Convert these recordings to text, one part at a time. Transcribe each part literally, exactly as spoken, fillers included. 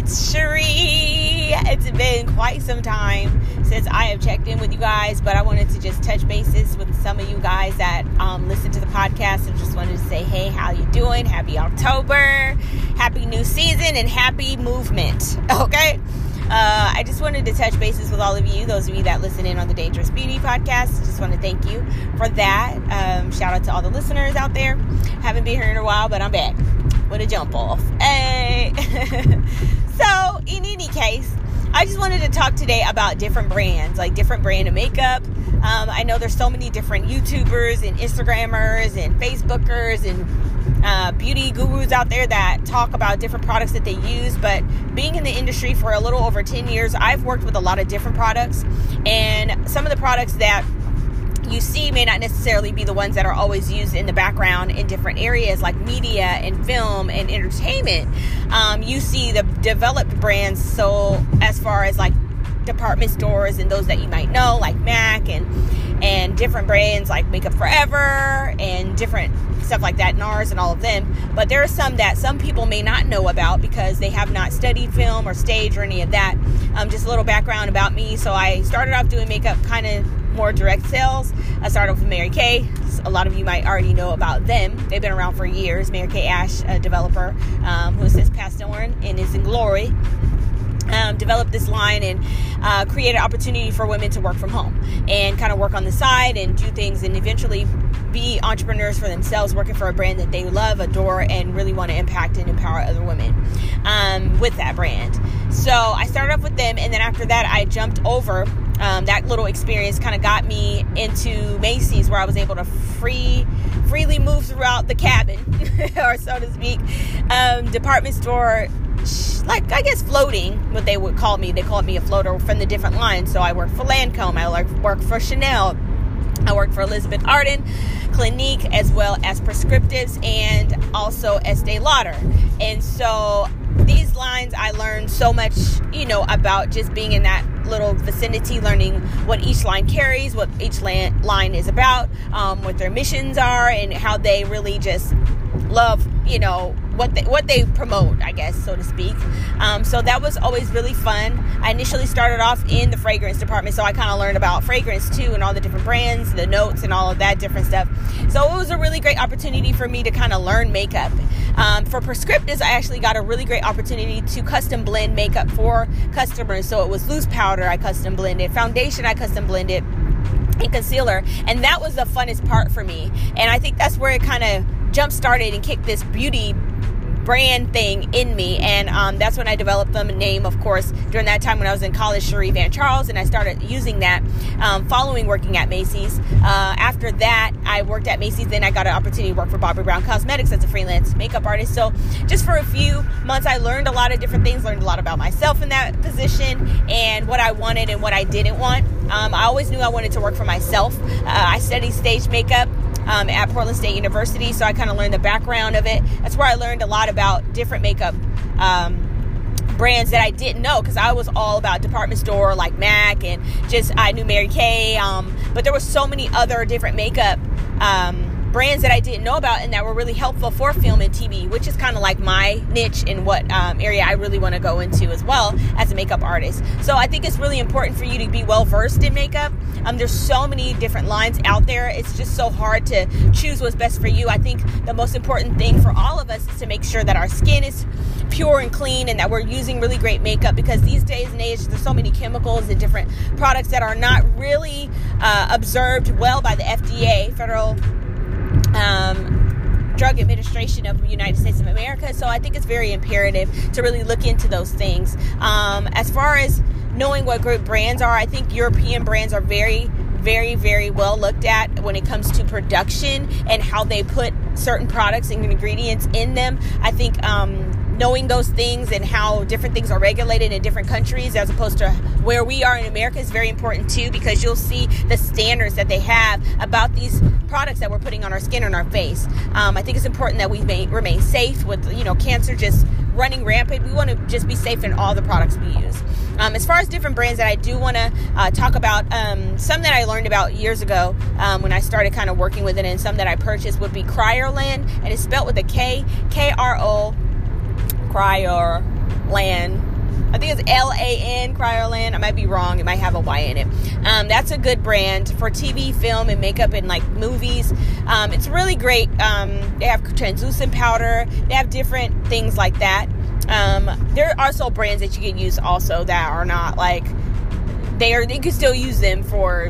it's Cherie. It's been quite some time since I have checked in with you guys, but I wanted to just touch bases with some of you guys that um, listen to the podcast and just wanted to say, hey, how you doing? Happy October, happy new season, and happy movement, okay? Uh, I just wanted to touch bases with all of you, those of you that listen in on the Dangerous Beauty podcast. Just want to thank you for that. Um, shout out to all the listeners out there. Haven't been here in a while, but I'm back with a jump off. Hey. So, in any case, I just wanted to talk today about different brands, like different brand of makeup. Um, I know there's so many different YouTubers and Instagrammers and Facebookers and uh, beauty gurus out there that talk about different products that they use. But being in the industry for a little over ten years, I've worked with a lot of different products. And some of the products that you see may not necessarily be the ones that are always used in the background in different areas like media and film and entertainment. Um, you see the developed brands, so as far as like department stores and those that you might know, like MAC and and different brands like Makeup Forever and different stuff like that, NARS and all of them. But there are some that some people may not know about because they have not studied film or stage or any of that. Um, just a little background about me. So I started off doing makeup kind of more direct sales. I started off with Mary Kay. A lot of you might already know about them. They've been around for years. Mary Kay Ash, a developer um, who has since passed on and is in glory. Um, developed this line and uh, created opportunity for women to work from home and kind of work on the side and do things and eventually be entrepreneurs for themselves, working for a brand that they love, adore, and really want to impact and empower other women um, with that brand. So I started off with them, and then after that I jumped over. Um, that little experience kind of got me into Macy's, where I was able to free freely move throughout the cabin, or so to speak, um, department store, like, I guess floating, what they would call me. They called me a floater from the different lines. So I worked for Lancome, I worked for Chanel, I worked for Elizabeth Arden, Clinique, as well as Prescriptives, and also Estee Lauder. And so these lines, I learned so much, you know, about just being in that little vicinity, learning what each line carries, what each line is about, um, what their missions are, and how they really just love, you know, what they, what they promote, I guess, so to speak. Um, so that was always really fun. I initially started off in the fragrance department, so I kind of learned about fragrance too, and all the different brands, the notes, and all of that different stuff. So it was a really great opportunity for me to kind of learn makeup. Um, for Prescriptives, I actually got a really great opportunity to custom blend makeup for customers. So it was loose powder I custom blended, foundation I custom blended, and concealer. And that was the funnest part for me. And I think that's where it kind of jump started and kicked this beauty brand thing in me. And um, that's when I developed the name, of course, during that time when I was in college, Cherie Van Charles, and I started using that um, following working at Macy's. Uh, after that, I worked at Macy's. Then I got an opportunity to work for Bobbi Brown Cosmetics as a freelance makeup artist. So just for a few months, I learned a lot of different things, learned a lot about myself in that position and what I wanted and what I didn't want. Um, I always knew I wanted to work for myself. Uh, I studied stage makeup Um, at Portland State University, so I kind of learned the background of it. That's where I learned a lot about different makeup um, brands that I didn't know, because I was all about department store like MAC, and just I knew Mary Kay, um, but there were so many other different makeup um, brands that I didn't know about and that were really helpful for film and T V, which is kind of like my niche and what um, area I really want to go into as well as a makeup artist. So I think it's really important for you to be well versed in makeup. Um, there's so many different lines out there. It's just so hard to choose what's best for you. I think the most important thing for all of us is to make sure that our skin is pure and clean and that we're using really great makeup, because these days and age there's so many chemicals and different products that are not really uh, observed well by the F D A, Federal Um, Drug Administration of the United States of America. So I think it's very imperative to really look into those things. Um, as far as knowing what great brands are, I think European brands are very, very, very well looked at when it comes to production and how they put certain products and ingredients in them. I think um, knowing those things and how different things are regulated in different countries as opposed to where we are in America is very important too, because you'll see the standards that they have about these products that we're putting on our skin and our face. Um, I think it's important that we may remain safe with, you know, cancer just running rampant. We want to just be safe in all the products we use. Um, as far as different brands that I do want to uh, talk about, um, some that I learned about years ago um, when I started kind of working with it, and some that I purchased would be Kryolan, and it's spelled with a K, K R O, Kryolan, I think it's L A N, Cryolan. I might be wrong. It might have a Y in it. Um, that's a good brand for T V, film, and makeup and like movies. Um, it's really great. Um, they have translucent powder. They have different things like that. Um, there are also brands that you can use also that are not like, they are, you can still use them for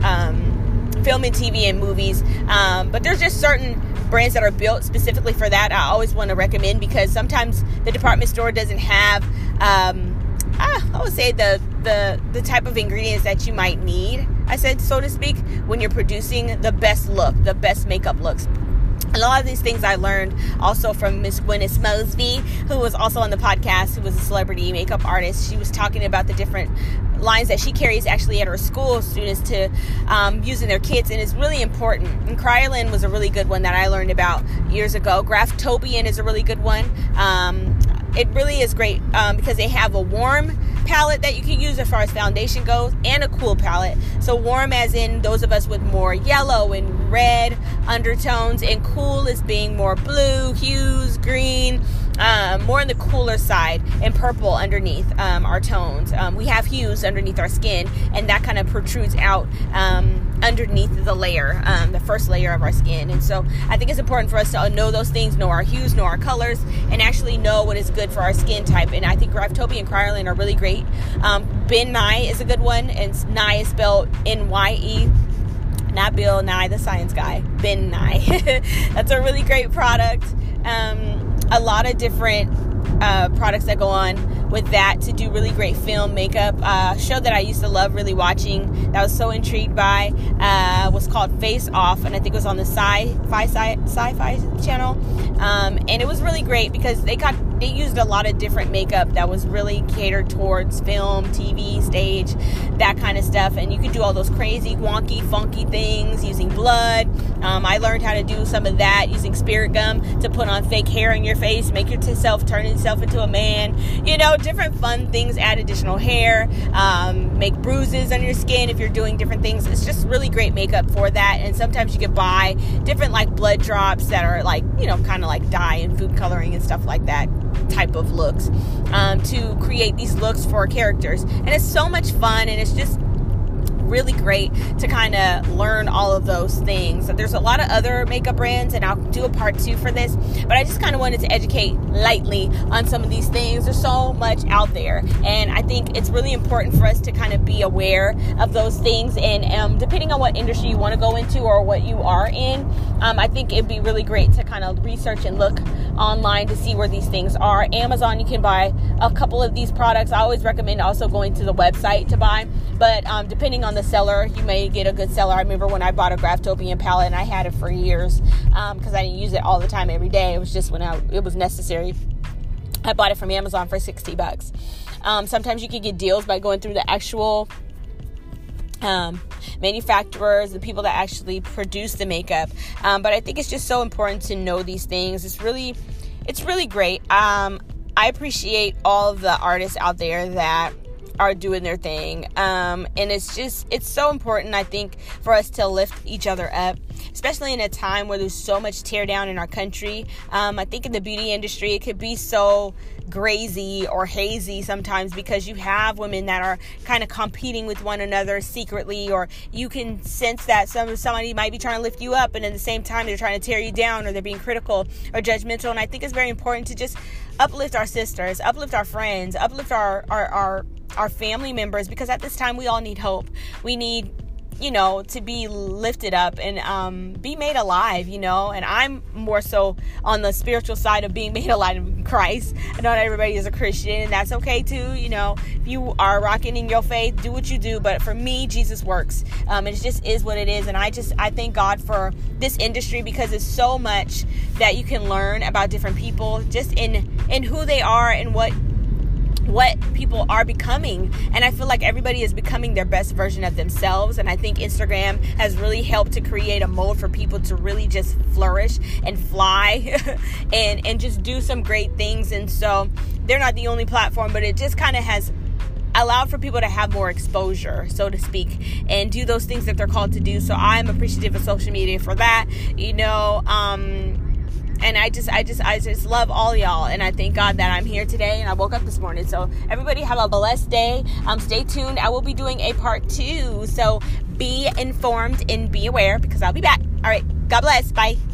um, film and T V and movies. Um, but there's just certain brands that are built specifically for that. I always want to recommend, because sometimes the department store doesn't have, um, ah, I would say the, the, the type of ingredients that you might need, I said, so to speak, when you're producing the best look, the best makeup looks. A lot of these things I learned also from Miss Gwyneth Mosby, who was also on the podcast, who was a celebrity makeup artist. She was talking about the different lines that she carries actually at her school students to um, use in their kits, and it's really important. And Kryolan was a really good one that I learned about years ago. Graftobian is a really good one. Um, it really is great um, because they have a warm palette that you can use as far as foundation goes, and a cool palette. So warm as in those of us with more yellow and red undertones, and cool is being more blue hues, green, um, more on the cooler side, and purple underneath um, our tones. Um, we have hues underneath our skin, and that kind of protrudes out um, underneath the layer, um, the first layer of our skin. And so I think it's important for us to know those things, know our hues, know our colors, and actually know what is good for our skin type. And I think Graftobian and Kryolan are really great. Um, Ben Nye is a good one, and Nye is spelled N Y E, not Bill Nye, the science guy. Ben Nye. That's a really great product. Um, a lot of different uh, products that go on with that to do really great film makeup. Uh, show that I used to love really watching, that I was so intrigued by, uh, was called Face Off, and I think it was on the sci-fi sci-fi channel. Um, and it was really great because they got they used a lot of different makeup that was really catered towards film, T V, stage, that kind of stuff. And you could do all those crazy, wonky, funky things using blood. Um, I learned how to do some of that using spirit gum to put on fake hair in your face, make yourself turn yourself into a man. You know, different fun things, add additional hair, um, make bruises on your skin if you're doing different things. It's just really great makeup for that. And sometimes you could buy different like blood drops that are like, you know, kind of like dye and food coloring and stuff like that type of looks um, to create these looks for characters. And it's so much fun, and it's just really great to kind of learn all of those things. There's a lot of other makeup brands, and I'll do a part two for this, but I just kind of wanted to educate lightly on some of these things. There's so much out there, and I think it's really important for us to kind of be aware of those things. And um, depending on what industry you want to go into or what you are in, um, I think it'd be really great to kind of research and look online to see where these things are. Amazon, you can buy a couple of these products. I always recommend also going to the website to buy, but um, depending on the seller, you may get a good seller. I remember when I bought a Graftobian palette, and I had it for years because um, I didn't use it all the time every day. It was just when I, it was necessary. I bought it from Amazon for sixty bucks. Um, sometimes you can get deals by going through the actual um, manufacturers, the people that actually produce the makeup. Um, but I think it's just so important to know these things. It's really, it's really great. Um, I appreciate all of the artists out there that are doing their thing. Um, and it's just, it's so important, I think, for us to lift each other up, especially in a time where there's so much tear down in our country. Um, I think in the beauty industry, it could be so grazy or hazy sometimes because you have women that are kind of competing with one another secretly, or you can sense that some somebody might be trying to lift you up, and at the same time they're trying to tear you down, or they're being critical or judgmental. And I think it's very important to just uplift our sisters, uplift our friends, uplift our our our, our family members, because at this time we all need hope. We need, you know, to be lifted up and um, be made alive, you know. And I'm more so on the spiritual side of being made alive in Christ. I know not everybody is a Christian, and that's okay too. You know, if you are rocking in your faith, do what you do. But for me, Jesus works. Um, it just is what it is. And I just, I thank God for this industry, because it's so much that you can learn about different people just in, in who they are and what what people are becoming. And I feel like everybody is becoming their best version of themselves. And I think Instagram has really helped to create a mode for people to really just flourish and fly and, and just do some great things. And so they're not the only platform, but it just kind of has allowed for people to have more exposure, so to speak, and do those things that they're called to do. So I'm appreciative of social media for that. You know, um, And I just, I just, I just love all y'all. And I thank God that I'm here today and I woke up this morning. So everybody have a blessed day. Um, stay tuned. I will be doing a part two. So be informed and be aware because I'll be back. All right. God bless. Bye.